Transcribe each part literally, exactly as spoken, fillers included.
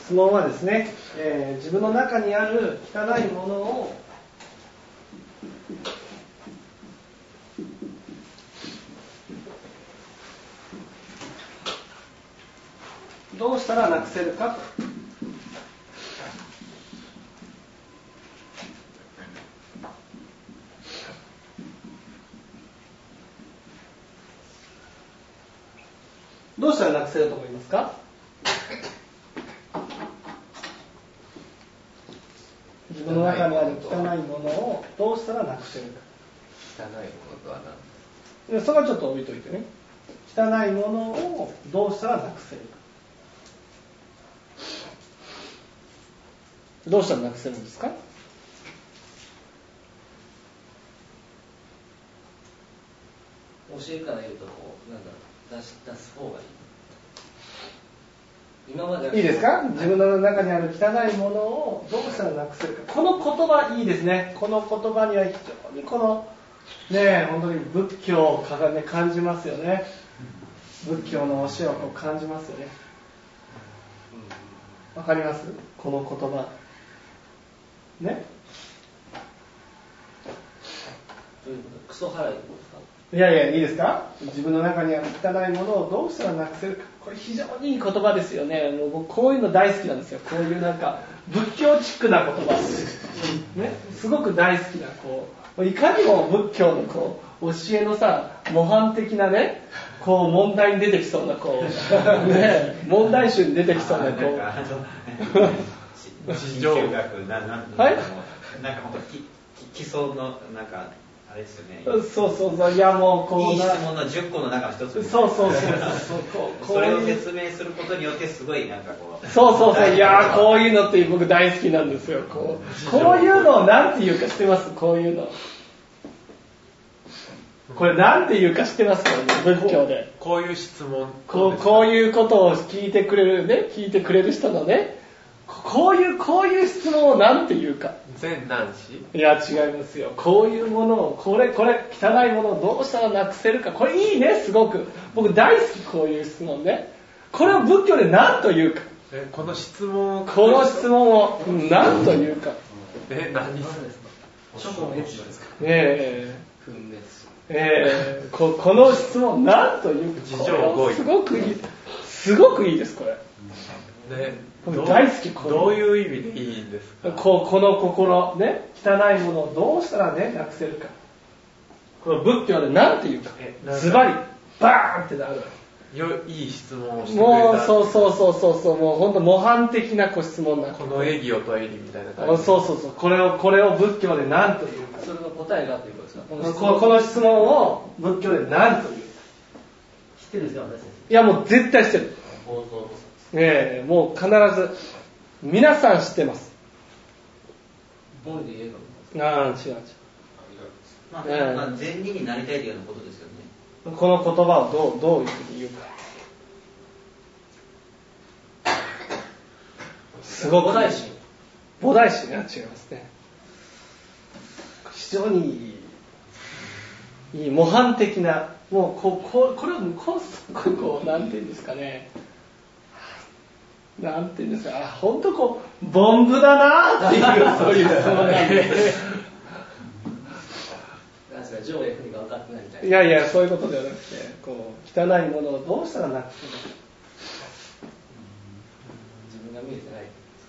質問はですね、えー、自分の中にある汚いものをどうしたらなくせるかと。どうしたらなくせると思いますか？自分の中にある汚いものをどうしたらなくせるか。 汚いものとは何？それはちょっと置いといてね。汚いものをどうしたらなくせるか。どうしたらなくせるんですか？ 教えから言うとこうなんだろう出し出す方がいい。今までいいですか？自分の中にある汚いものをどうしたらなくせるか。この言葉いいですね。この言葉には非常にこのね本当に仏教を感じますよね。仏教の教えをこう感じますよね。わかります？この言葉ね。 どういうこと？クソ払いですか？ いやいやいいですか？自分の中にある汚いものをどうしたらなくせるか。これ非常にいい言葉ですよね。もう僕こういうの大好きなんですよ。こういうなんか仏教チックな言葉ね、すごく大好きなこういかにも仏教のこう教えのさ模範的なねこう問題に出てきそうなこうね問題集に出てきそうなこう地上学ななんはいなんか本当き基礎のなんかあれですよね。 そうそうそういやもうこういい質問のじゅっこの中の一つ。 そうそうそうそうこうそれを説明することによってすごいなんかこう。 そうそうそういやこういうのって僕大好きなんですよ。こうこういうのをなんて言うか知ってます？こういうの。これなんて言うか知ってますか？仏教で。 こういう質問。 こうこういうことを聞いてくれるね聞いてくれる人のね。こういうこういう質問をなんて言うか。 善男子？ いや違いますよ。こういうものをこれこれ汚いものをどうしたらなくせるか。これいいねすごく。僕大好きこういう質問ね。これを仏教で何と言うか。 えこの質問をこの質問を何と言うか。 え何ですか？ 諸行滅ですか？ え分滅。 えー、こ, この質問何と言うか。 自情合意。 すごくいい。すごくいいですこれ。 ね。 大好きこどういう意味でいいんですか？ こうこの心ね汚いものをどうしたらねなくせるか。この仏教で何て言うかズバリバーンってなる。 よいい質問をしてくれた。 もうそうそうそうそうそうもう本当模範的なご質問なこの益を問えりみたいな感じ。 そうそうそうこれをこれを仏教で何と言うか。 それの答えがということですか？この質ここの質問を仏教で何と言うか。 知ってるんですか？私たち。 いやもう絶対知ってる。 放送ええもう必ず皆さん知ってます。 ボンで言えばああ違う違う。 まあ、えー、まあ善人になりたいというようなことですよね。 この言葉をどうどういうふうに言うか。すごく。 菩提心。 菩提心が違いますね。非常にいい、いい模範的なもうこうこうこれはこうすごいこうなんていうんですかね。なんていうんですか、本当こうボンブだなっていうそういう質問なんで。 なんですか上下国が分かってないみたいな。 いやいやそういうことではなくて、こう汚いものをどうしたらなくせるか。 自分が見えてない。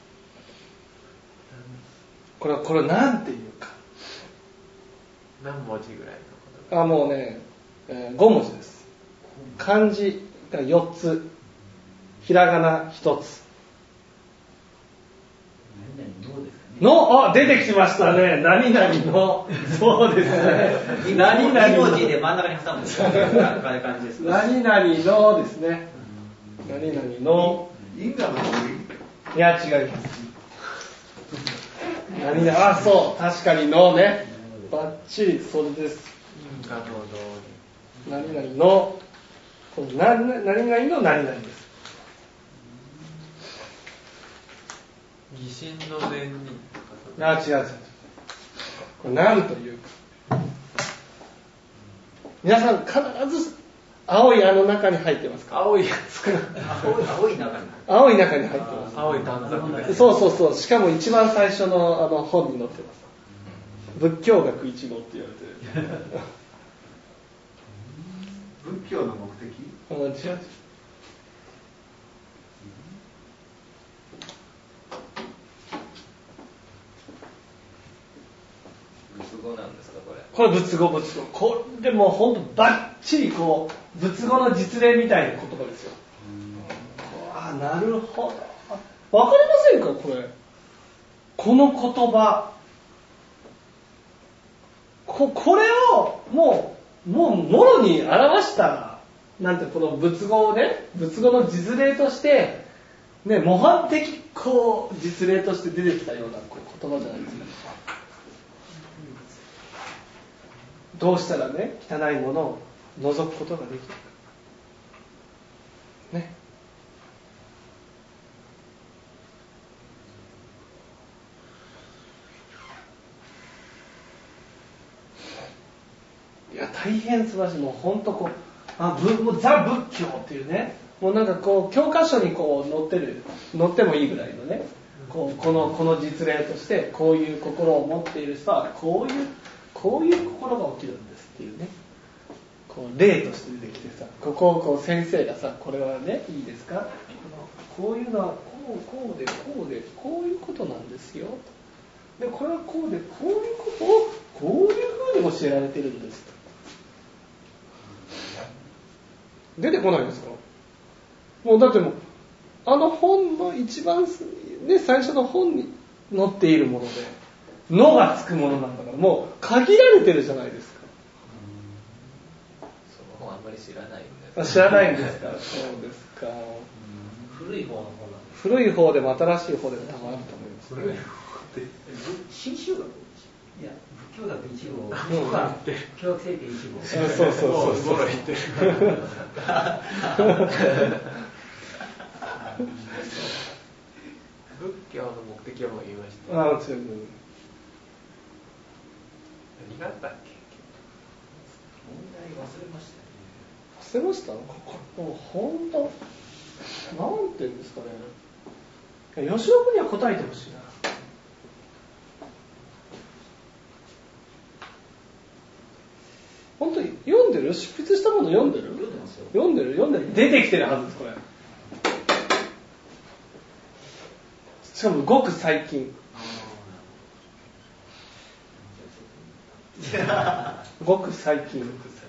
これこれなんていうか。 何文字ぐらいのこと？ あもうね、えー、ごもじです。漢字がよっつ。ひらがなひとつ。の、あ、出てきましたね。何々の。そうですね。何々の。 に文字で真ん中に挟むんですよ。感じです。 何々のですね。何々の。 因果のいや、違います。何々、あ、そう。確かにのね。バッチリ、それです。 因果の道理。 何々の。この何々の何々です。 疑心の善人とか。あ、違う違う。これ何というか。皆さん必ず青いあの中に入ってますか？ 青いやつか。 青い青い中に青い中に入ってます。 青い短冊です。 そうそうそう。しかも一番最初のあの本に載ってます。仏教学一号って言われてる。 仏教の目的？ あの違う違う。 仏語なんですかこれ？ これ仏語仏語。これもう本当バッチリこう仏語の実例みたいな言葉ですよ。ああなるほど。わかりませんかこれ？この言葉。ここれをもうもうもろに表したなんてこの仏語をね仏語の実例としてね模範的こう実例として出てきたようなこう言葉じゃないですか。どうしたらね汚いものを除くことができるかね。いや大変素晴らしい。もう本当こうあぶもうザ仏教っていうねもうなんかこう教科書にこう載ってる載ってもいいぐらいのねこうこのこの実例としてこういう心を持っている人はこういうこういう心が起きるんですっていうねこう例として出てきてさここをこう先生がさこれはねいいですかこういうのはこうこうでこうでこういうことなんですよでこれはこうでこういうことをこういうふうに教えられてるんですと出てこないですか？もうだってもうあの本の一番ね最初の本に載っているものでのがつくものなんだからもう限られてるじゃないですか。 その本あんまり知らないんです。 知らないんですか？そうですか。 古い方の本なんです。 古い方でも新しい方でも多分あると思います。 古い方って新宗学？いや仏教学一号。 うんは教学聖典一号。 そうそうそうそう。 ボロ言ってる。仏教の目的はもう言いました。 ああ、違う。 何があったっけ？ 問題忘れましたね。 忘れました？ここもう本当なんていうんですかね。吉尾君には答えてほしいな。本当に読んでる？執筆したもの読んでる？ 読んでますよ。 読んでる読んでる出てきてるはずですこれ。しかもごく最近。ごく最近。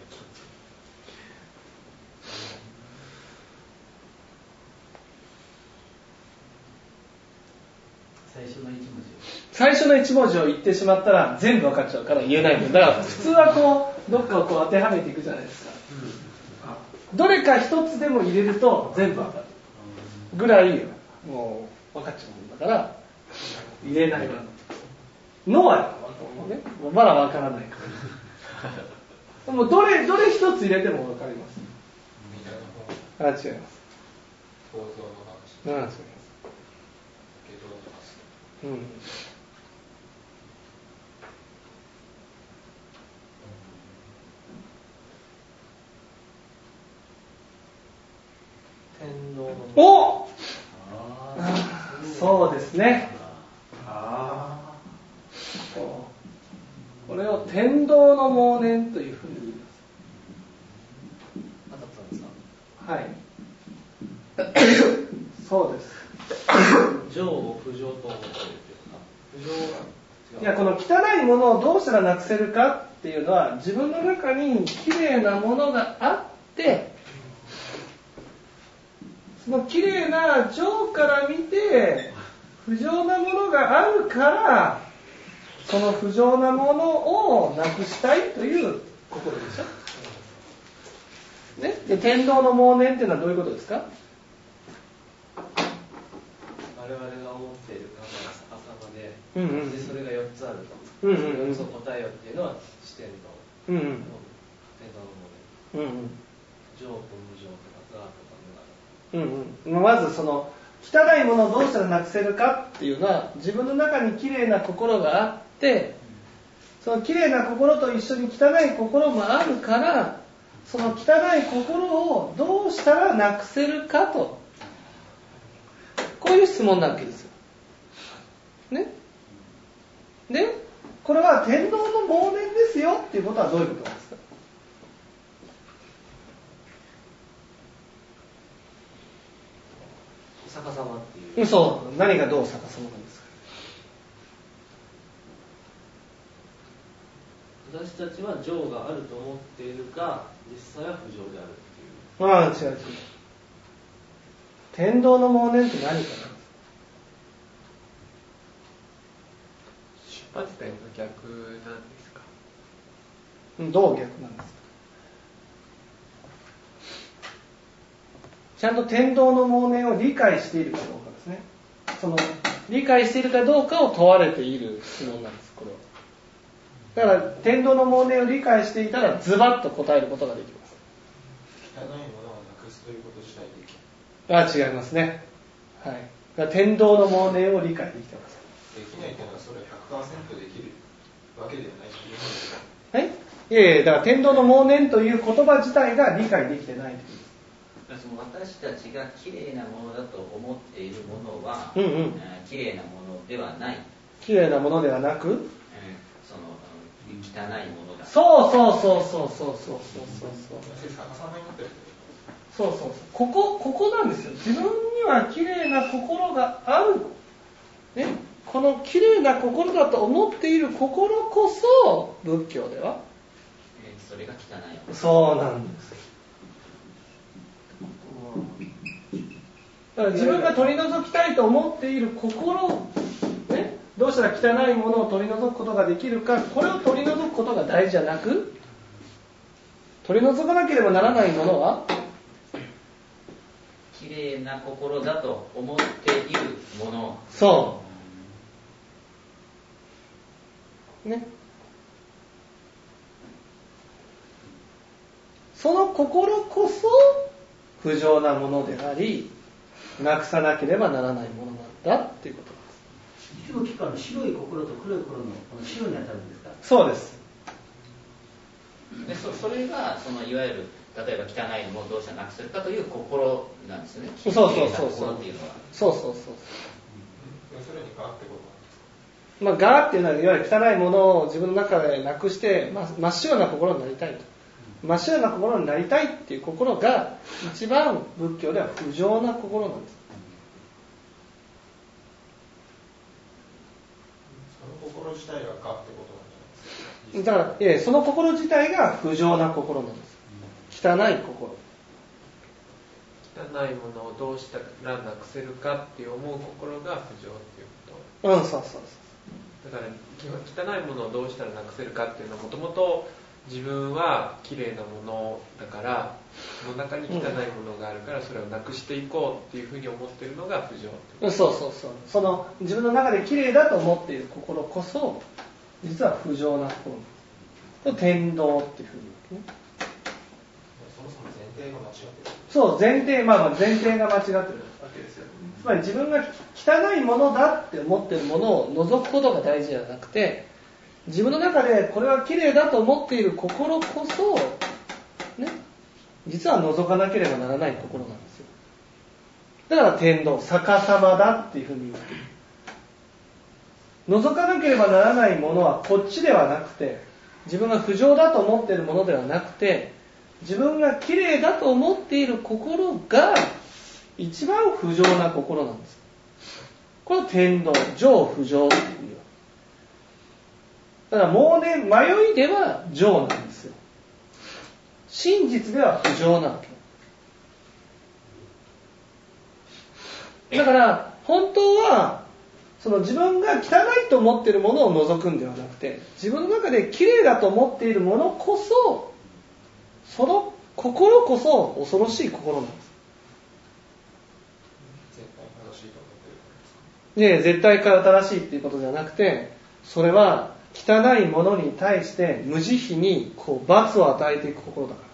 最初の一文字。 最初の一文字を言ってしまったら全部分かっちゃうから言えないんだ。だから普通はこうどっかをこう当てはめていくじゃないですか。どれか一つでも入れると全部分かるぐらいもう分かっちゃうんだから入れないわ。のはねまだ分からないから。もうどれどれ一つ入れても分かります。あ、違います。 構造の話。 あ、違います。うん。 天皇のお、 ああそうですね。 あこれを天道の妄念というふうに言い当たったんですか？ ます。はい。そうです。 情を不情と思っているというか不情は違う。 いやこの汚いものをどうしたらなくせるかっていうのは自分の中に綺麗なものがあってその綺麗な情から見て不浄なものがあるからその不浄なものをなくしたいという心でしょ、ね、で天道の妄念っていうのはどういうことですか？ 我々が思っている考えが逆さまで、 うんうん、 でそれがよっつあると、 うんうんうん、 それよっつを答えようっていうのは視点と、 うんうん、 天道のもので、 うんうん、 情と無情とかがとか無がうんうん、まずその汚いものをどうしたらなくせるかっていうのは自分の中に綺麗な心があってその綺麗な心と一緒に汚い心もあるからその汚い心をどうしたらなくせるかと、こういう質問なわけですよ。ね。で、これは天道の妄念ですよっていうことはどういうことなんですか？ 逆さまっていう。 そう、何がどう逆さまなんですか？ 私たちは情があると思っているが、実際は不情であるっていう。 ああ、違う違う。天道の妄念って何かなんですか？ 出発点が逆なんですか？ どう逆なんですか？ちゃんと天道の妄念を理解しているかどうかですね。その理解しているかどうかを問われている質問なんです、これは。だから天道の妄念を理解していたらズバッと答えることができます。 汚いものをなくすということ自体できあ、違いますね。はい。だから天道の妄念を理解できてます。 できないというのはそれは ひゃくパーセント できるわけではないというはい。いやいや、だから天道の妄念という言葉自体が理解できてないという。 私たちが綺麗なものだと思っているものは、 うんうん、 綺麗なものではない。 綺麗なものではなく、うん、 その汚いものだ。 そうそうそうそうそうそうそうそうそうそうそう。ここここなんですよ。自分には綺麗な心がある。ね、この綺麗な心だと思っている心こそ仏教では、 えー、それが汚い。 そうなんです。だから自分が取り除きたいと思っている心、ね、どうしたら汚いものを取り除くことができるか、これを取り除くことが大事じゃなく、取り除かなければならないものは綺麗な心だと思っているもの。 そうね。その心こそ不浄なものであり、なくさなければならないものなんだっていうことです。 一部期間の白い心と黒い心のこの白に当たるんですか？ そうです。 で そ, それがそのいわゆる例えば汚いものをどうしたらなくするかという心なんですよね。 そうそうそうそう。 心っていうのは。 そうそうそう。 要するにガーってこと。 まあガーっていうのはいわゆる汚いものを自分の中でなくして、まあ、真っ白な心になりたいと。真っ白な心になりたいっていう心が一番仏教では不浄な心なんです。 その心自体がガってことなんじゃないですか。だから、いやその心自体が不浄な心なんです。汚い心。 汚いものをどうしたらなくせるかって思う心が不浄っていうこと。 うん、そうそうそう。 だから汚いものをどうしたらなくせるかっていうのはもともと自分は綺麗なものだからその中に汚いものがあるからそれをなくしていこうっていうふうに思っているのが不浄っていうこと。 そうそうそう。その自分の中で綺麗だと思っている心こそ実は不浄な心。天道っていうふうに言うわけね。 そもそも前提が間違ってる。 そう、前提、まあまあ前提が間違ってるわけですよ。つまり自分が汚いものだって思っているものを除くことが大事じゃなくて、自分の中でこれは綺麗だと思っている心こそ、ね、実は除かなければならない心なんですよ。だから天道、逆さまだっていうふうに言うわけ。除かなければならないものはこっちではなくて、自分が不浄だと思っているものではなくて、自分が綺麗だと思っている心が一番不浄な心なんです。これを天道、浄不浄っていう。だから妄念、迷いでは浄なんですよ。真実では不浄なわけ。だから本当はその自分が汚いと思っているものを除くんではなくて、自分の中で綺麗だと思っているものこそ、その心こそ恐ろしい心なんです。 絶対正しいと思ってるねえ、絶対から正しいっていうことじゃなくて、それは汚いものに対して無慈悲にこう罰を与えていく心だから。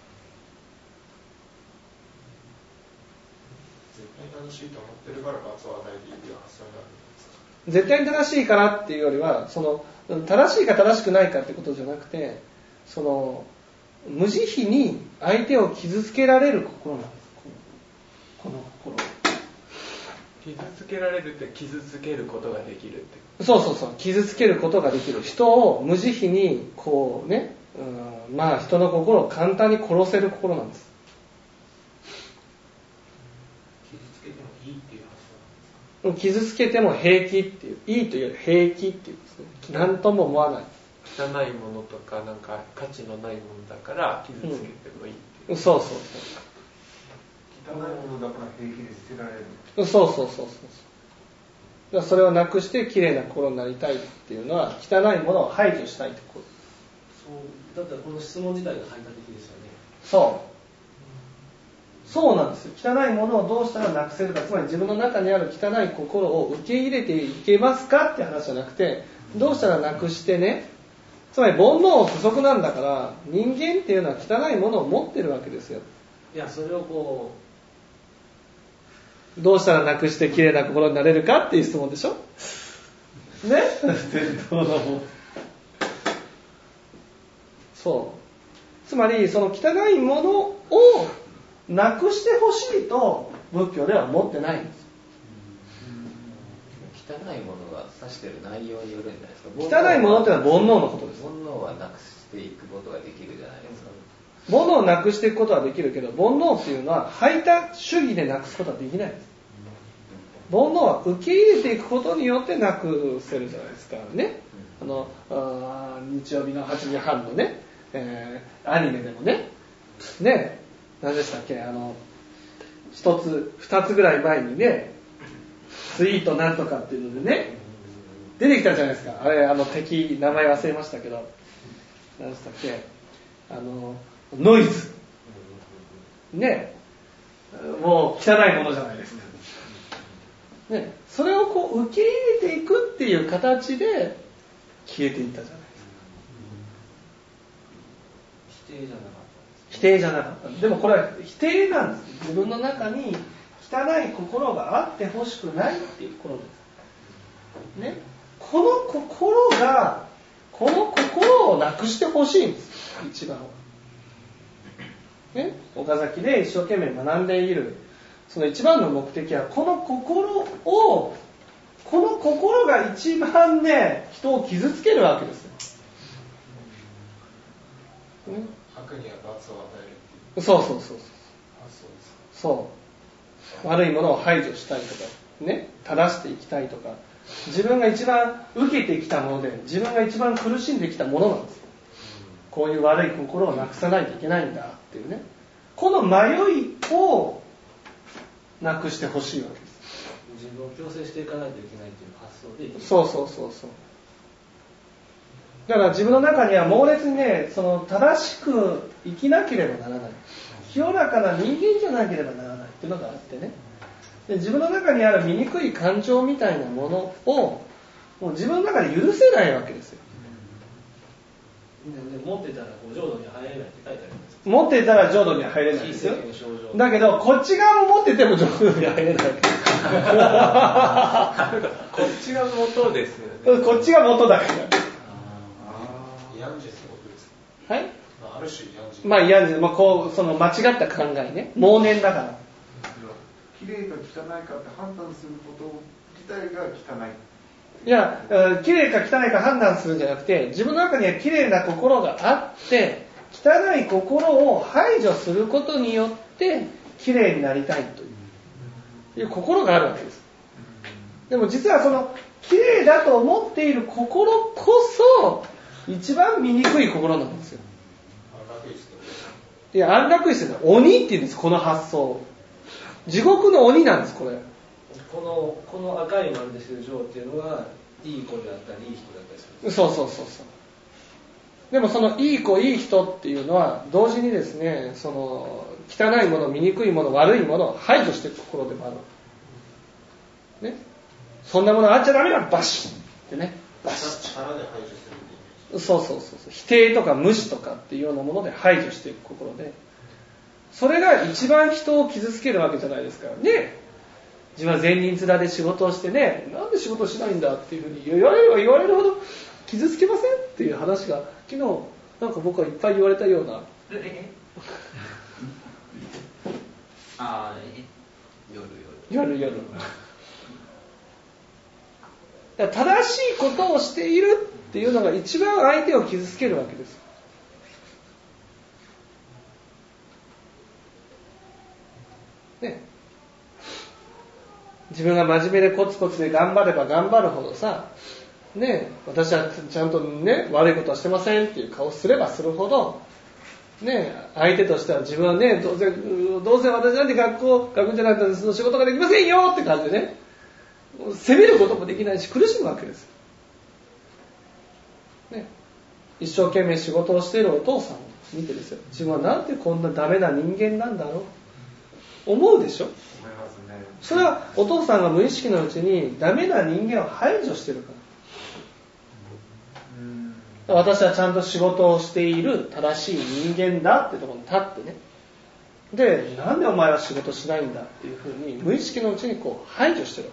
絶対正しいと思ってるから罰を与えていくような発想になるんですか？ 絶対に正しいからっていうよりは、その正しいか正しくないかってことじゃなくて、その無慈悲に相手を傷つけられる心なんです。この心。 傷つけられるって傷つけることができるって。 そうそうそう、傷つけることができる。人を無慈悲にこうね、うん、まあ人の心を簡単に殺せる心なんです。 傷つけてもいいっていう発想なんですか？ 傷つけても平気っていう、いいというより平気っていうですね。何とも思わない。 汚いものとかなんか価値のないものだから傷つけてもいいっていう、 うん、そうそうそう。 汚いものだから平気で捨てられる。 そうそうそうそう。だからそれをなくして綺麗な心になりたいっていうのは、汚いものを排除したいってこと。 そうだったらこの質問自体が排他的ですよね。 そう。そうなんですよ。汚いものをどうしたらなくせるか、つまり自分の中にある汚い心を受け入れていけますかって話じゃなくて、どうしたらなくしてね、つまり煩悩不足なんだから、人間っていうのは汚いものを持ってるわけですよ。 いや、それをこどうしたらなくして綺麗な心になれるかっていう質問でしょね伝統のもそう。つまりその汚いものをなくしてほしいと仏教では思ってないんです。 汚いものが指している内容によるんじゃないですか。 汚いものってのは煩悩のことです。 煩悩はなくしていくことができるじゃないですか。 煩悩をなくしていくことはできるけど、煩悩っていうのは排他主義でなくすことはできないんです。煩悩は受け入れていくことによってなくせるじゃないですかね。あのあ日曜日のはちじはんのね、えー、アニメでもね、ね、何でしたっけ、あの一つ二つぐらい前にね、スイートなんとかっていうのでね、出てきたじゃないですか。あれ、あの敵名前忘れましたけど、何でしたっけ、あのノイズね、もう汚いものじゃないですか。ね、それをこう受け入れていくっていう形で消えていったじゃないですか。 否定じゃなかった。 否定じゃなかった。でもこれは否定なんです。自分の中に汚い心があってほしくないっていう心です。ね、この心が、この心をなくしてほしいんです。一番は。ね、岡崎で一生懸命学んでいる。その一番の目的は、この心を、この心が一番ね、人を傷つけるわけですよ。ね、 悪には罰を与えるっていう。 そうそうそうそう。 あ、そうですか。 そう。悪いものを排除したいとか、ね、正していきたいとか、自分が一番受けてきたもので、自分が一番苦しんできたものなんですよ。こういう悪い心をなくさないといけないんだっていうね。この迷いをなくしてほしいわけです。 自分を強制していかないといけないという発想でいい。 そうそうそうそう。だから自分の中には猛烈にね、その正しく生きなければならない。清らかな人間じゃなければならないっていうのがあってね。で、自分の中にある醜い感情みたいなものをもう自分の中で許せないわけですよ。 で持ってたらこう浄土に入れないって書いてあるんです。 持ってたら浄土には入れないですよ。だけどこっち側も持ってても浄土には入れないわけです。 こっちが元ですよね。 こっちが元だから。 ヤンジェってことですか。はい。 まあ、ある種ヤンジェ。 まあヤンジェ、まあこうその間違った考えね、妄念だから。 綺麗か汚いかって判断すること自体が汚い。 いや、綺麗か汚いか判断するんじゃなくて、自分の中には綺麗な心があって、汚い心を排除することによって綺麗になりたいという心があるわけです。でも実はその綺麗だと思っている心こそ一番醜い心なんですよ。いや、安楽室で鬼って言うんです、この発想。地獄の鬼なんです、これ。 この、この赤い丸でしてる像っていうのはいい子であったりいい人だったりする。 そうそうそうそう。でもそのいい子いい人っていうのは同時にですね、その汚いもの、醜いもの、悪いものを排除していく心でもある。ね。そんなものあっちゃダメだ、バシッってね。バシッ。 力で排除するってイメージ。 そうそうそうそう。否定とか無視とかっていうようなもので排除していく心で、それが一番人を傷つけるわけじゃないですからね。自分は善人面で仕事をしてね、なんで仕事しないんだっていうふうに言われれば言われるほど傷つけませんっていう話が昨日なんか僕はいっぱい言われたようなえああ、え夜夜夜だから正しいことをしているっていうのが一番相手を傷つけるわけです。ね、自分が真面目でコツコツで頑張れば頑張るほどさ、ね、私はちゃんとね悪いことはしてませんっていう顔すればするほど、ね、相手としては自分はねどうせどうせ私なんて学校学校じゃなくてその仕事ができませんよって感じでね、責めることもできないし苦しむわけです、ね、一生懸命仕事をしているお父さんを見てですよ、自分はなんてこんなダメな人間なんだろう思うでしょ。 思いますね。 それはお父さんが無意識のうちにダメな人間を排除してるから。私はちゃんと仕事をしている正しい人間だってところに立ってね、でなんでお前は仕事しないんだっていうふうに無意識のうちにこう排除してるわ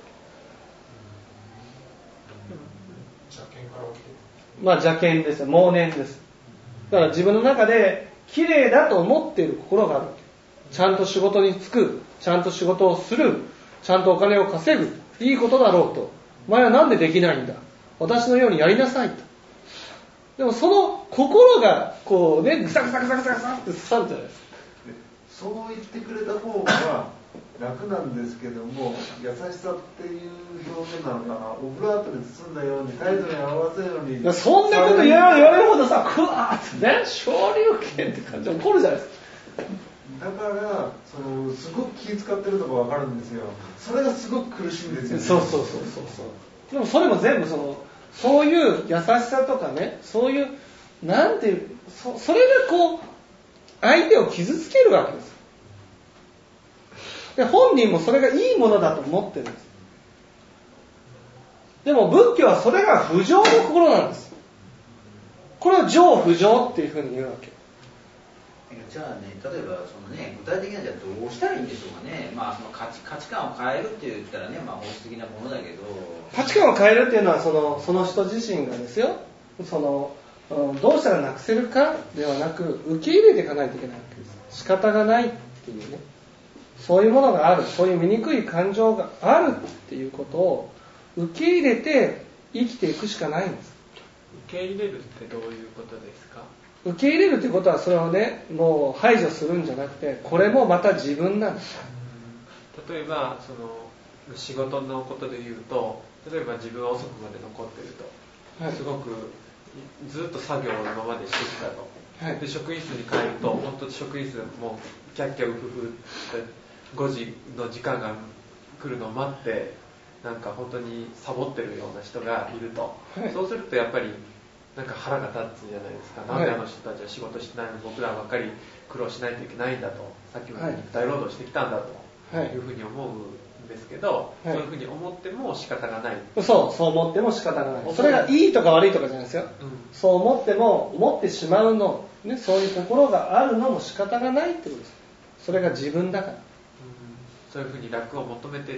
け。 邪見から起きてる。 まあ邪見ですよ、妄念です。だから自分の中で綺麗だと思っている心があるわけ。ちゃんと仕事に就く、ちゃんと仕事をする、ちゃんとお金を稼ぐ、いいことだろうと。お前はなんでできないんだ、私のようにやりなさいと。でもその心がこうね、ぐさぐさぐさぐさぐさって刺さるじゃないですか。 そう言ってくれた方が楽なんですけども、優しさっていう表現なのかな、オブラートに包んだように態度に合わせるように、 そんなこと言われるほどさ、クワーってね、昇竜拳って感じで怒るじゃないですか。 だからそのすごく気遣ってるとこ分かるんですよ。それがすごく苦しいんですよね。 そうそうそうそうそう。でもそれも全部そのそういう優しさとかね、そういうなんていう そ, それがこう相手を傷つけるわけです。で本人もそれがいいものだと思ってるんです。でも仏教はそれが不浄の心なんです。これを浄不浄っていうふうに言うわけ。 じゃあね、例えばその、ね、具体的にはじゃあどうしたらいいんでしょうかね。まあ、その価値、価値観を変えるって言ったらね、まあ、本質的なものだけど、 価値観を変えるっていうのはその、その人自身がですよ、その、うん、どうしたらなくせるかではなく受け入れていかないといけないわけです。仕方がないっていうね、そういうものがある、そういう醜い感情があるっていうことを受け入れて生きていくしかないんです。 受け入れるってどういうことですか？ 受け入れるということはそれをね、もう排除するんじゃなくて、これもまた自分なんです。 例えばその仕事のことで言うと、例えば自分は遅くまで残っていると、はい、すごくずっと作業を今までしてきたと、はい、で職員室に帰ると本当に職員室もキャッキャウフフってごじの時間が来るのを待ってなんか本当にサボってるような人がいると、はい、そうするとやっぱりなんか腹が立つじゃないですか。なんであの人たちは仕事してないのに僕らばっかり苦労しないといけないんだと、さっきまで肉体労働してきたんだというふうに思うんですけど、はい、そういうふうに思っても仕方がない。 そう、そう思っても仕方がない。それがいいとか悪いとかじゃないですよ。うん、そう思っても思ってしまうの、ね、そういう心があるのも仕方がないってことです。それが自分だから。うん、 そういうふうに楽を求めてって、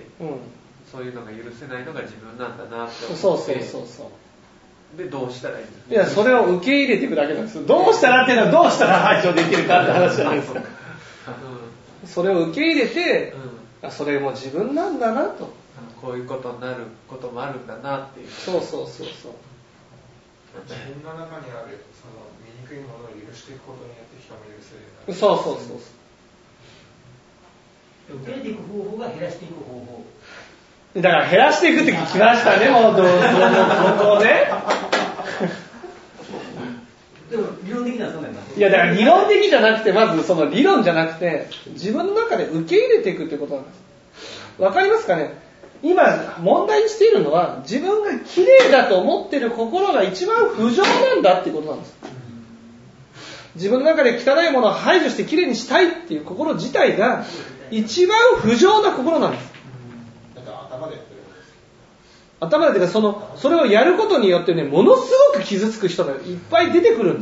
うん、そういうのが許せないのが自分なんだなって思って。 そうそうそうそう。 でどうしたらいいんですか？ いや、それを受け入れていくだけなんですよ。どうしたらっていうのはどうしたら排除できるかって話じゃないですか。うん、それを受け入れて、うん、それも自分なんだなと。 こういうことになることもあるんだなっていう。 そうそうそうそう。 自分の中にあるその醜いものを許していくことによって人も許せる。 そうそうそうそう。受け入れていく方法が減らしていく方法。 だから減らしていくって聞きましたね、もうどうぞね。 でも理論的にはそうなんだ。 いやだから理論的じゃなくて、まずその理論じゃなくて自分の中で受け入れていくってことなんです。わかりますかね？今問題にしているのは自分が綺麗だと思っている心が一番不浄なんだっていうことなんです。自分の中で汚いものを排除して綺麗にしたいっていう心自体が一番不浄な心なんです。 頭でやってることです。 頭でというかそのそれをやることによってね、ものすごく傷つく人がいっぱい出てくるんです。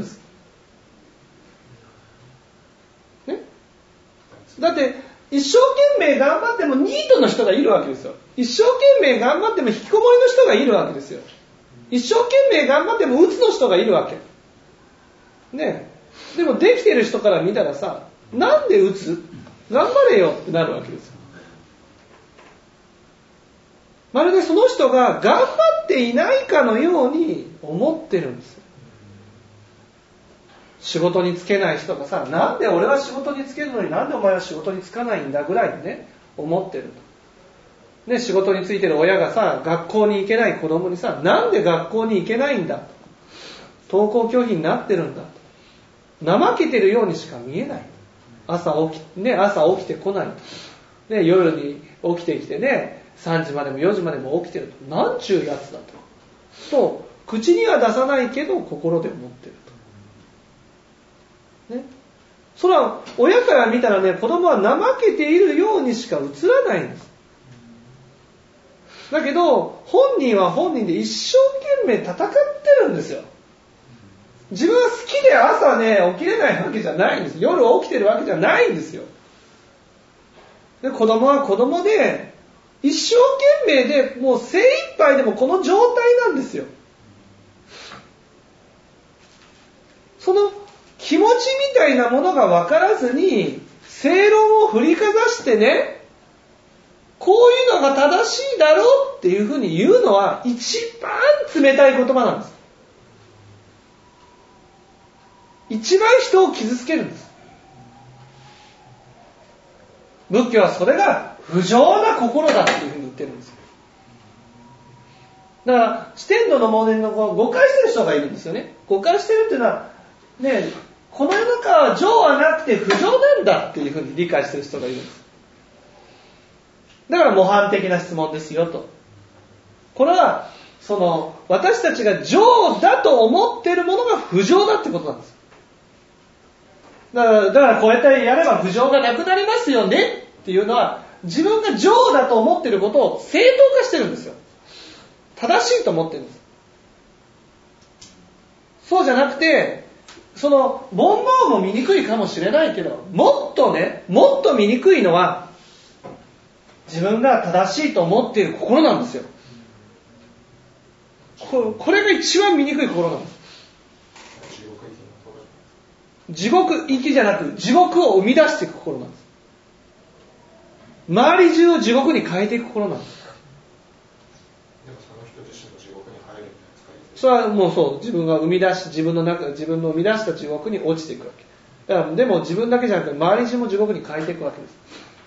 ね？だって一生懸命頑張ってもニートの人がいるわけですよ。一生懸命頑張っても引きこもりの人がいるわけですよ。一生懸命頑張っても鬱の人がいるわけ。ね？ でもできてる人から見たらさ、なんで打つ？頑張れよってなるわけですよ。まるでその人が頑張っていないかのように思ってるんですよ。仕事に就けない人がさ、なんで俺は仕事に就けるのになんでお前は仕事に就かないんだぐらいにね、思ってると。ね、仕事に就いてる親がさ、学校に行けない子供にさ、なんで学校に行けないんだと。登校拒否になってるんだと。怠けてるようにしか見えない。朝起き、ね、朝起きてこない。ね、夜に起きてきてね、さんじまでもよじまでも起きてると。なんちゅうやつだと。と、口には出さないけど心で思ってると。ね。それは親から見たらね、子供は怠けているようにしか映らないんです。だけど、本人は本人で一生懸命戦ってるんですよ。自分は好きで朝ね、起きれないわけじゃないんです。夜起きてるわけじゃないんですよ。で、子供は子供で、一生懸命で、もう精一杯でもこの状態なんですよ。その気持ちみたいなものが分からずに、正論を振りかざしてね、こういうのが正しいだろうっていうふうに言うのは一番冷たい言葉なんです。一番人を傷つけるんです。仏教はそれが不浄な心だっていうふうに言ってるんですよ。だから四天道の盲念の誤解してる人がいるんですよね。誤解してるっていうのはね、この世の中は浄はなくて不浄なんだっていうふうに理解してる人がいるんです。だから模範的な質問ですよと。これはその私たちが浄だと思っているものが不浄だってことなんです。だから、だからこうやってやれば不浄がなくなりますよねっていうのは、自分が浄だと思っていることを正当化してるんですよ。正しいと思ってるんです。そうじゃなくて、その煩悩も醜いかもしれないけど、もっとね、もっと醜いのは自分が正しいと思っている心なんですよ。これ、これが一番醜い心なんです。地獄行きじゃなく地獄を生み出していく心なんです。周り中を地獄に変えていく心なんです。 でもその人自身も地獄に入るんですか？ それはもうそう、自分が生み出し、自分の中、自分の生み出した地獄に落ちていくわけ。だからでも自分だけじゃなくて周り中も地獄に変えていくわけです。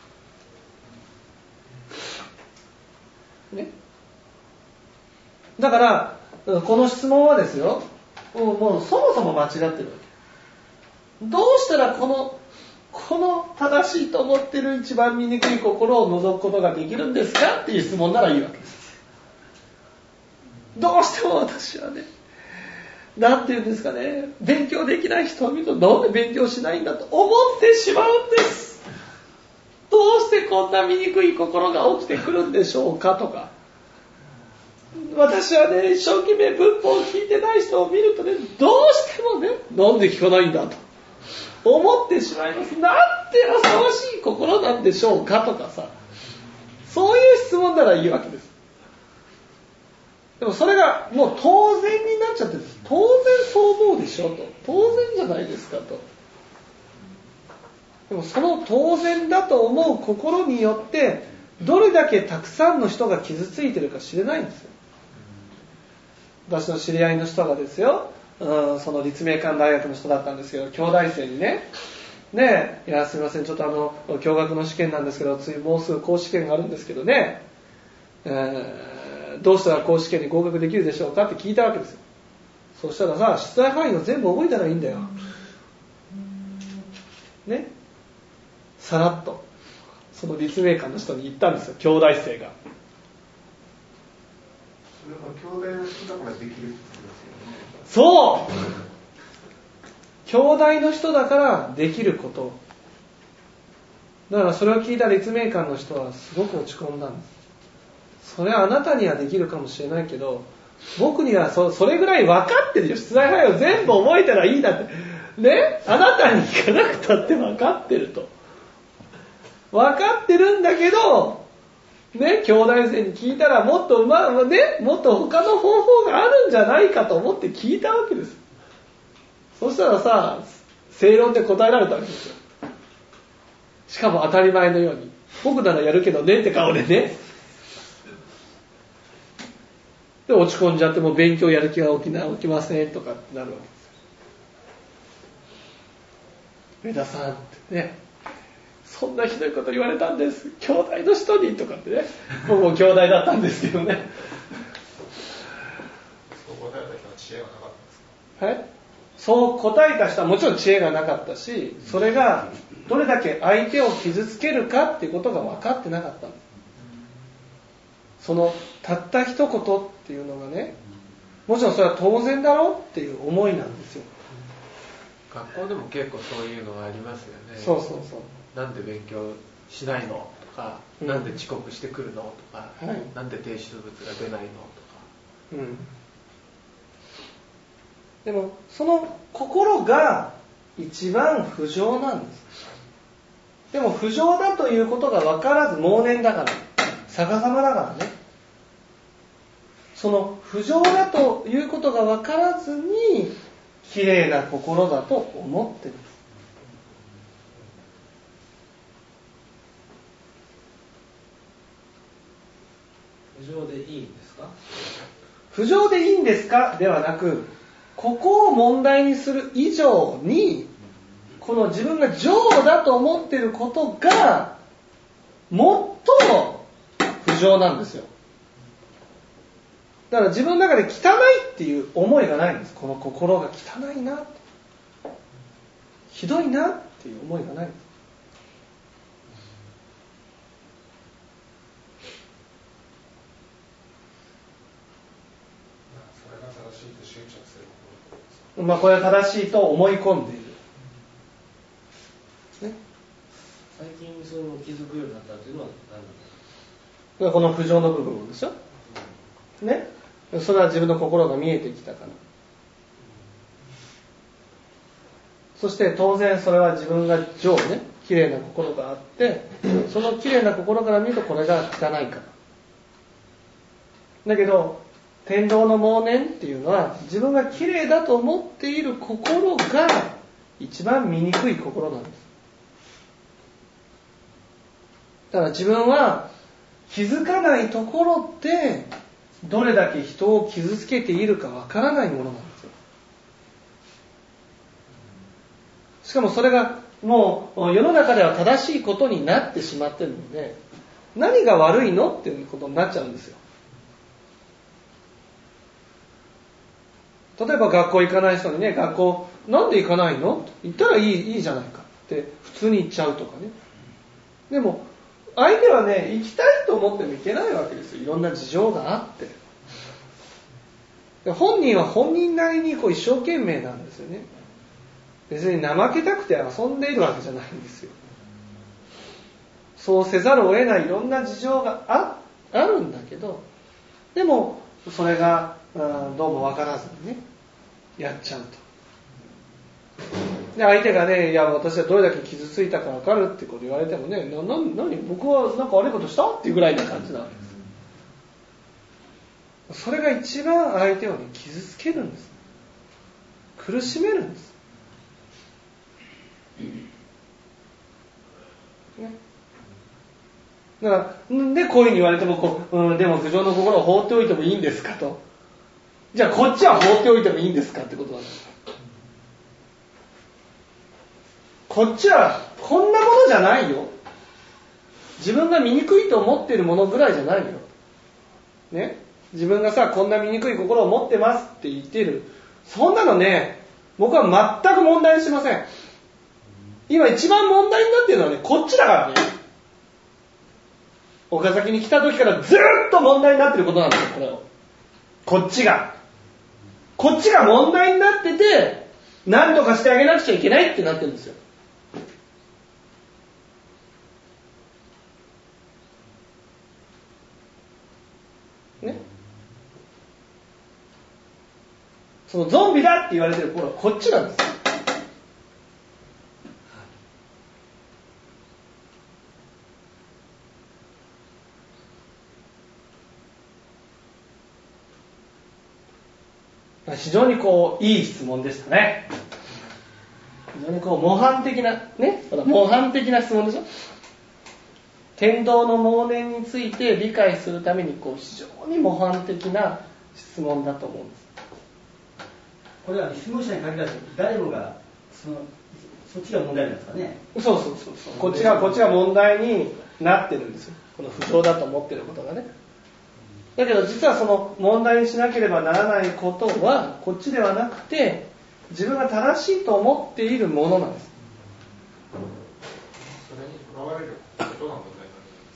ね。だからこの質問はですよ、もう、もうそもそも間違ってるわけ。どうしたらこのこの正しいと思っている一番醜い心を除くことができるんですかっていう質問ならいいわけです。どうしても私はね、なんていうんですかね、勉強できない人を見るとなんで勉強しないんだと思ってしまうんです。どうしてこんな醜い心が起きてくるんでしょうかとか、私はね、一生懸命文法を聞いてない人を見るとね、どうしてもね、なんで聞かないんだと思ってしまいます。なんて浅ましい心なんでしょうかとかさ、そういう質問ならいいわけです。でもそれがもう当然になっちゃってるんです。当然そう思うでしょと。当然じゃないですかと。でもその当然だと思う心によってどれだけたくさんの人が傷ついてるか知れないんですよ。私の知り合いの人がですよ、うん、その立命館大学の人だったんですけど、京大生にね、ねえ、いやすみません、ちょっとあの共学の試験なんですけど、ついもうすぐ公試験があるんですけどね、えー、どうしたら公試験に合格できるでしょうかって聞いたわけですよ。そしたらさ、出題範囲を全部覚えたらいいんだよ。ね、さらっとその立命館の人に言ったんですよ、京大生が。 それは兄弟の人だからできるってことですよね。 そう、兄弟の人だからできること。だからそれを聞いた立命館の人はすごく落ち込んだんです。それはあなたにはできるかもしれないけど、僕には そ, それぐらい分かってるよ。出題範囲を全部覚えたらいいんだってね、あなたに聞かなくたって分かってると。分かってるんだけどね、兄弟生に聞いたらもっとうまね、もっと他の方法があるんじゃないかと思って聞いたわけです。そしたらさ、 正論で答えられたわけですよ。しかも当たり前のように、僕ならやるけどねって顔でね。で落ち込んじゃってもう勉強やる気が起きな起きませんとかってなるわけです。上田さんってね、そんなひどいこと言われたんです。兄弟の人にとかってね、僕も兄弟だったんですけどね。 そう答えた人は知恵がなかったんですか？ はい。そう答えた人はもちろん知恵がなかったし、それがどれだけ相手を傷つけるかっていうことが分かってなかったんです。そのたった一言っていうのがね、もちろんそれは当然だろうっていう思いなんですよ。 学校でも結構そういうのがありますよね。 そうそうそう。 なんで勉強しないのとか、うん、なんで遅刻してくるのとか、はい、なんで提出物が出ないのとか、 うん、でもその心が一番不浄なんです。でも不浄だということが分からず、妄念だから、逆さまだからね、その不浄だということが分からずに綺麗な心だと思ってる。 不浄でいいんですか？ 不浄でいいんですかではなく、ここを問題にする以上に、この自分が浄だと思っていることが最も不浄なんですよ。だから自分の中で汚いっていう思いがないんです。この心が汚いな、ひどいなっていう思いがないんです。 それが正しいと執着することです。 まあこれは正しいと思い込んでいる。ね、 最近その気づくようになったというのは何なんですか？ この不浄の部分でしょ。ね。それは自分の心が見えてきたから。そして当然それは自分が浄ね、綺麗な心があって、その綺麗な心から見るとこれが汚いから。だけど天道の妄念っていうのは、自分が綺麗だと思っている心が一番醜い心なんです。だから自分は気づかないところでどれだけ人を傷つけているかわからないものなんですよ。しかもそれがもう世の中では正しいことになってしまっているので、何が悪いのっていうことになっちゃうんですよ。例えば学校行かない人にね、学校なんで行かないのって言ったらいい、いいじゃないかって普通に言っちゃうとかね。でも相手はね、行きたいと思っても行けないわけですよ。いろんな事情があって。で本人は本人なりにこう一生懸命なんですよね。別に怠けたくて遊んでいるわけじゃないんですよ。そうせざるを得ないいろんな事情が あ, あるんだけど、でもそれがどうも分からずにね、やっちゃうと。で相手がね、いや私はどれだけ傷ついたか分かるってこと言われてもね、な、な、何僕はなんか悪いことしたっていうぐらいな感じなわけです。それが一番相手を、ね、傷つけるんです。苦しめるんです、ね、だからでこういうふうに言われてもこう、うん、でも不浄の心を放っておいてもいいんですかと。じゃあこっちは放っておいてもいいんですかってことなんです。こっちはこんなものじゃないよ。自分が醜いと思っているものぐらいじゃないよ。ね、自分がさ、こんな醜い心を持ってますって言ってる。そんなのね、僕は全く問題にしません。今一番問題になっているのはね、こっちだからね。岡崎に来た時からずーっと問題になっていることなんですよ、これを。こっちが。こっちが問題になってて、何とかしてあげなくちゃいけないってなってるんですよ。ね。そのゾンビだって言われてる頃はこっちなんですよ。非常にこういい質問でしたね。 非常にこう模範的なね、模範的な質問でしょ。天道の妄念について理解するためにこう非常に模範的な質問だと思うんです。 これは質問者に限らず誰もがそのそっちが問題なんですかね。 そうそうそうそう。こっちがこっちが問題になってるんですよ。この不浄だと思ってることがね。だけど実はその問題にしなければならないことはこっちではなくて自分が正しいと思っているものなんです。 それにとらわれることが問題なんです。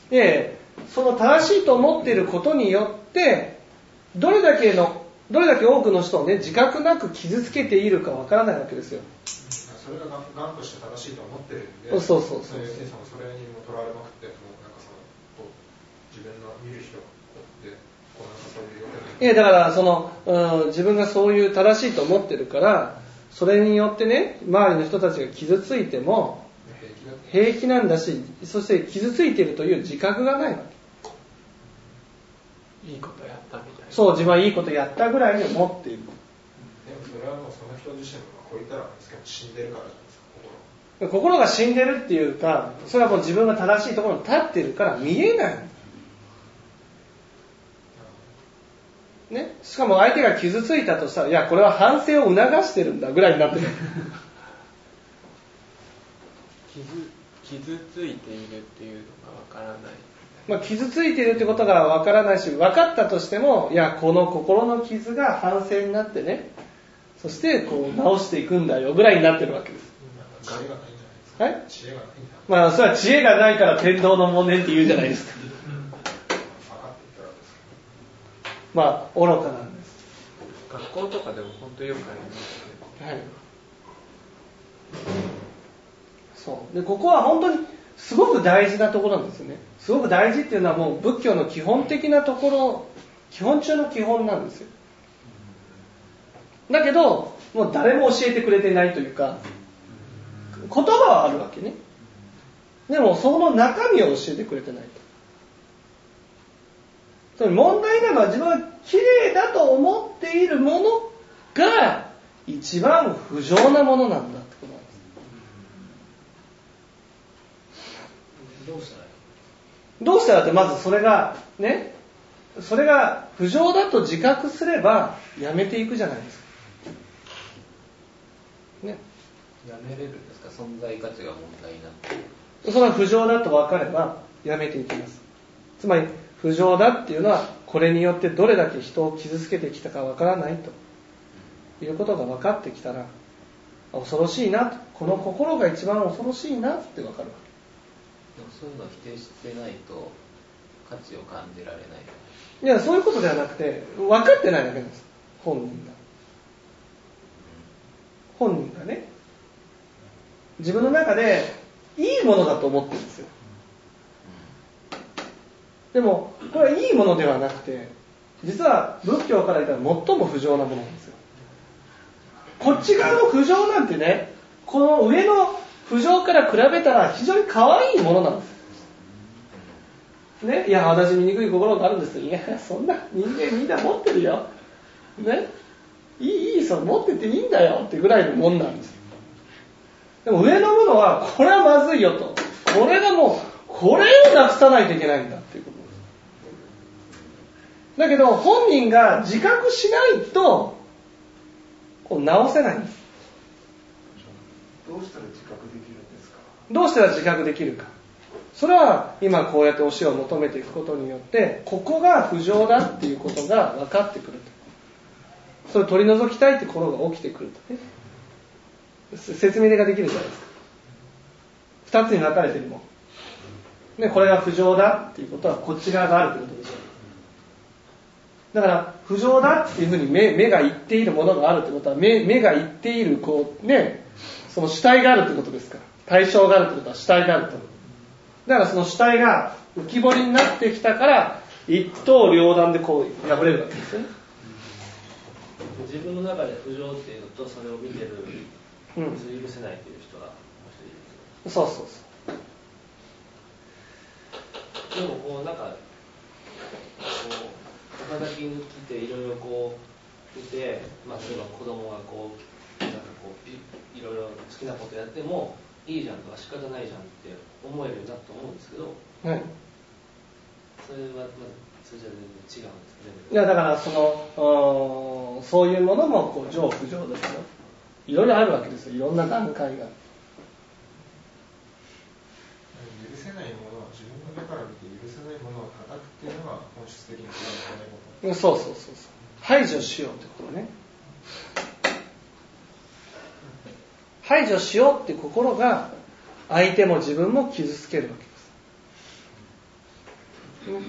で、その正しいと思っていることによってどれだけのどれだけ多くの人をね自覚なく傷つけているかわからないわけですよ。 それががんとして正しいと思ってるんで、 そうそうそうそれにそのそれにもとらわれまくって、もうなんかそのこう自分の見る人でこうなんかそういう余計な。 いやだからその、うん、自分がそういう正しいと思ってるからそれによってね周りの人たちが傷ついても平気なんだし、そして傷ついているという自覚がないわけ。 いいことやったみたいな。 そう、自分はいいことやったぐらいに思っている。 でもそれはもうその人自身もこう言ったら死んでるからじゃないですか、心。 心が死んでるっていうか、それはもう自分が正しいところに立ってるから見えない。ね、しかも相手が傷ついたとしたら、いやこれは反省を促してるんだぐらいになってる。 傷傷ついているっていうのがわからない。 まあ、傷ついているってことがわからないし、分かったとしても、いやこの心の傷が反省になってね、そしてこう直していくんだよぐらいになってるわけです。 知恵がないんじゃないですか。 はい？ 知恵がないんだ。 まあそれは知恵がないから天道の妄念って言うじゃないですか。まあ愚かなんです。 学校とかでも本当によくありますね。 はい。そうでここは本当にすごく大事なところなんですよね。すごく大事っていうのはもう仏教の基本的なところ、基本中の基本なんですよ。だけどもう誰も教えてくれてないというか、言葉はあるわけね。でもその中身を教えてくれてないと。その問題なのは自分が綺麗だと思っているものが一番不浄なものなんだってことなんです。 どうしたらいい？ どうしたらってまずそれがね、それが不浄だと自覚すればやめていくじゃないですか。ね。 やめれるんですか？存在価値が問題になっている。 それは不浄だと分かればやめていきます。つまり不浄だっていうのはこれによってどれだけ人を傷つけてきたか分からないということが分かってきたら、恐ろしいなと、この心が一番恐ろしいなって分かるわけ。 でもそういうのを否定してないと価値を感じられない。 いやそういうことではなくて分かってないだけなんです。本人が本人がね、自分の中でいいものだと思ってるんですよ。でもこれはいいものではなくて、実は仏教から言ったら最も不浄なものなんですよ。こっち側の不浄なんてね、この上の不浄から比べたら非常に可愛いものなんですね。いや私醜い心があるんです。いやそんな人間みんな持ってるよね、いいいいそれ持ってていいんだよってぐらいのもんなんです。でも上のものはこれはまずいよと、これがもうこれをなくさないといけないんだっていうことです。だけど本人が自覚しないとこう直せないんです。 どうしたら自覚できるんですか？ どうしたら自覚できるか。それは今こうやって教えを求めていくことによってここが不浄だっていうことが分かってくると。それを取り除きたいって心が起きてくるとね。説明ができるじゃないですか。二つに分かれてるもん。ね、これが不浄だっていうことはこっち側があるということでしょう。だから不浄だっていうふうに 目, 目が言っているものがあるということは 目, 目が言っているこう、ね、その主体があるということですから、対象があるということは主体があると。だからその主体が浮き彫りになってきたから一刀両断でこう破れるわけですよね。 自分の中で不浄っていうのとそれを見てる、 うん、 許せないという人がもう一人いる。 そうそうそう。でもこうなんかこう岡崎に来ていろいろこう見て、まあ、例えば子供がこう傷なんかこうい, いろいろ好きなことやってもいいじゃんとか仕方ないじゃんって思えるようになったと思うんですけど、 はい、 それはまずそれじゃ全然違うんですかね。 いやだからそのそういうものもこう上不上ですよ。いろいろあるわけですよ。いろんな段階が。 許せないものは自分の目から見て許せないものを叩くっていうのが本質的に違うこと。 そうそうそうそう。排除しようってことね。排除しようって心が相手も自分も傷つけるわけです。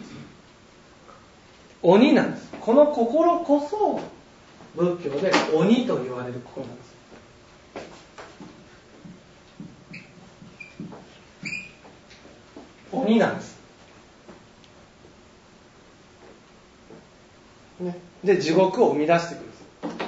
鬼なんです。この心こそ仏教で鬼と言われる心なんです。鬼なんです。ね、で地獄を生み出してくるんです。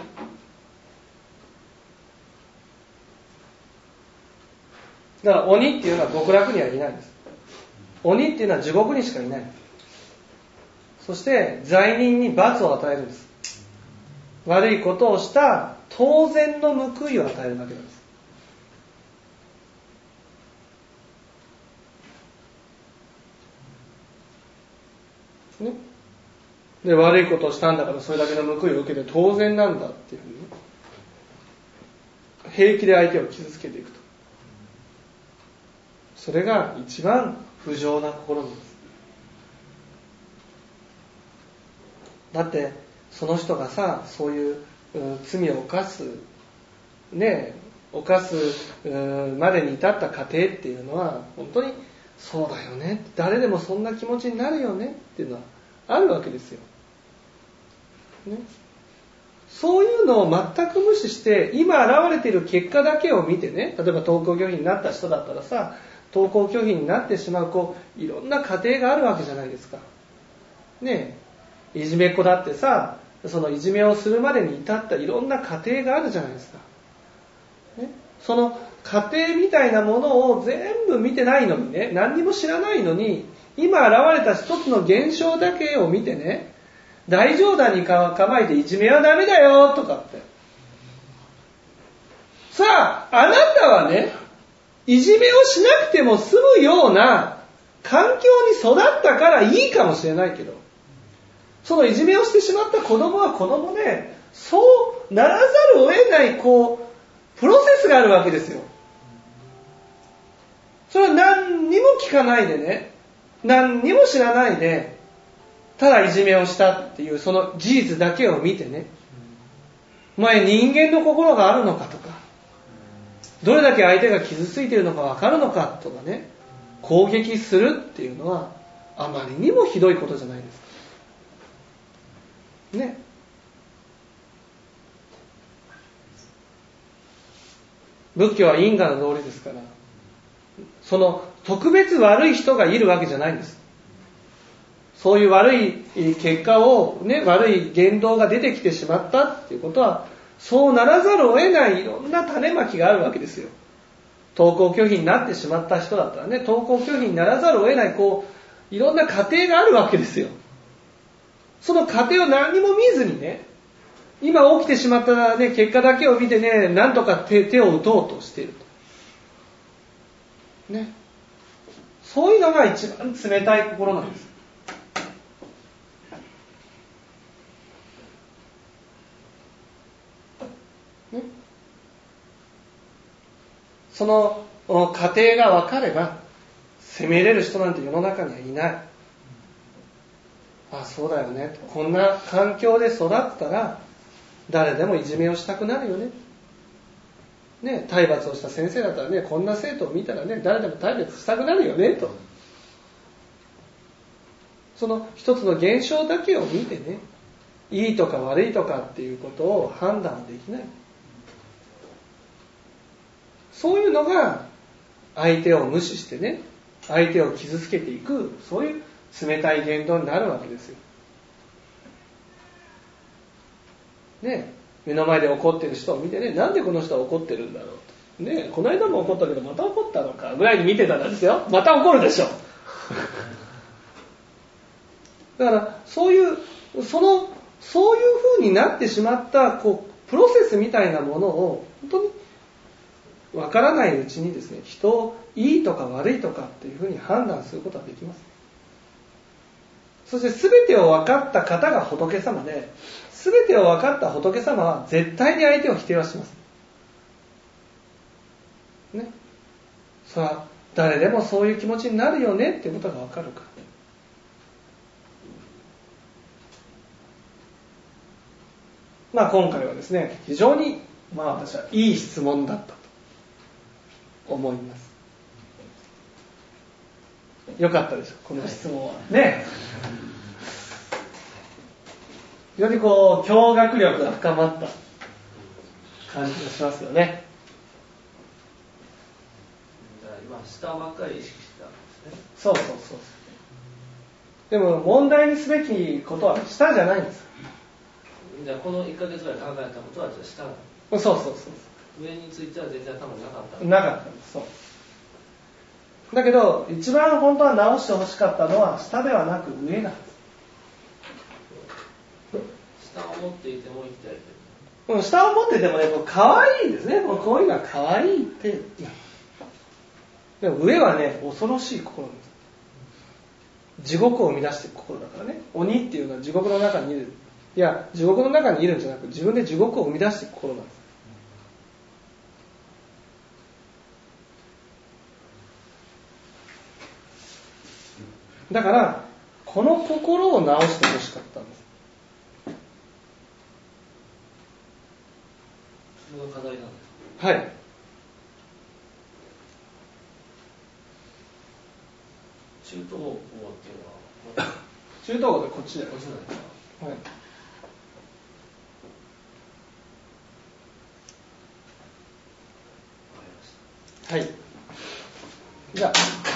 だから鬼っていうのは極楽にはいないんです。鬼っていうのは地獄にしかいない。そして罪人に罰を与えるんです。悪いことをした当然の報いを与えるわけなんです。ね、で悪いことをしたんだからそれだけの報いを受けて当然なんだっていうふうに、ね、平気で相手を傷つけていくと。それが一番不浄な心なんです。だってその人がさ、そういう、うん、罪を犯すね犯す、うん、までに至った過程っていうのは本当にそうだよね、誰でもそんな気持ちになるよねっていうのはあるわけですよ、ね、そういうのを全く無視して今現れている結果だけを見てね、例えば登校拒否になった人だったらさ、登校拒否になってしまうこういろんな過程があるわけじゃないですかね。いじめっ子だってさ、そのいじめをするまでに至ったいろんな過程があるじゃないですか、ね、その過程みたいなものを全部見てないのにね、何にも知らないのに今現れた一つの現象だけを見てね、大冗談に構えていじめはダメだよとかって、さああなたはね、いじめをしなくても済むような環境に育ったからいいかもしれないけど、そのいじめをしてしまった子供は子供で、そうならざるを得ないこうプロセスがあるわけですよ。それは何にも聞かないでね、何にも知らないで、ただいじめをしたっていうその事実だけを見てね、お前人間の心があるのかとか、どれだけ相手が傷ついているのか分かるのかとかね、攻撃するっていうのはあまりにもひどいことじゃないですかね。仏教は因果の道理ですから、その特別悪い人がいるわけじゃないんです。そういう悪い結果をね、悪い言動が出てきてしまったっていうことは、そうならざるを得ないいろんな種まきがあるわけですよ。登校拒否になってしまった人だったらね、登校拒否にならざるを得ないこういろんな過程があるわけですよ。その過程を何にも見ずにね、今起きてしまった、ね、結果だけを見てね、なんとか 手, 手を打とうとしていると、ね、そういうのが一番冷たい心なんです。ね、その過程が分かれば責めれる人なんて世の中にはいない。あ、そうだよね、こんな環境で育ったら誰でもいじめをしたくなるよね。ね、体罰をした先生だったらね、こんな生徒を見たらね、誰でも体罰したくなるよねと。その一つの現象だけを見てね、いいとか悪いとかっていうことを判断できない。そういうのが相手を無視してね、相手を傷つけていく、そういう冷たい言動になるわけですよ。ね、目の前で怒ってる人を見てね、なんでこの人は怒ってるんだろうと、ね、この間も怒ったけどまた怒ったのかぐらいに見てたんですよ。また怒るでしょ。だからそういうそのそういう風になってしまったこうプロセスみたいなものを本当にわからないうちにですね、人をいいとか悪いとかっていうふうに判断することはできます。そして全てを分かった方が仏様で、全てを分かった仏様は絶対に相手を否定はします。ね。それは誰でもそういう気持ちになるよねっていうことが分かるから。まあ今回はですね、非常にまあ私はいい質問だったと思います。よかったでしょう、この質問は。ね。非常にこう、驚愕力が深まった感じがしますよね。 今、下ばっかり意識してたんですね。 そうそうそう。でも問題にすべきことは下じゃないんです。 じゃあこのいっかげつぐらい考えたことはじゃあ下なの。 そうそうそう。 上については全然頭になかった。 なかったんです。そう。だけど一番本当は直してほしかったのは下ではなく上なんです。 下を持っていても生きてはいけど。下を持っててもね、可愛いですね。こういうのは可愛いって。でも上はね、恐ろしい心なんです。地獄を生み出していく心だからね。鬼っていうのは地獄の中にいる。いや、地獄の中にいるんじゃなく、自分で地獄を生み出していく心なんです。だから、この心を直してほしかったんです。 それが課題なんですか。はい。 中東語っていうのは中東語でこっちだよ。 こっちなんですか。 はい。はい。じゃあ。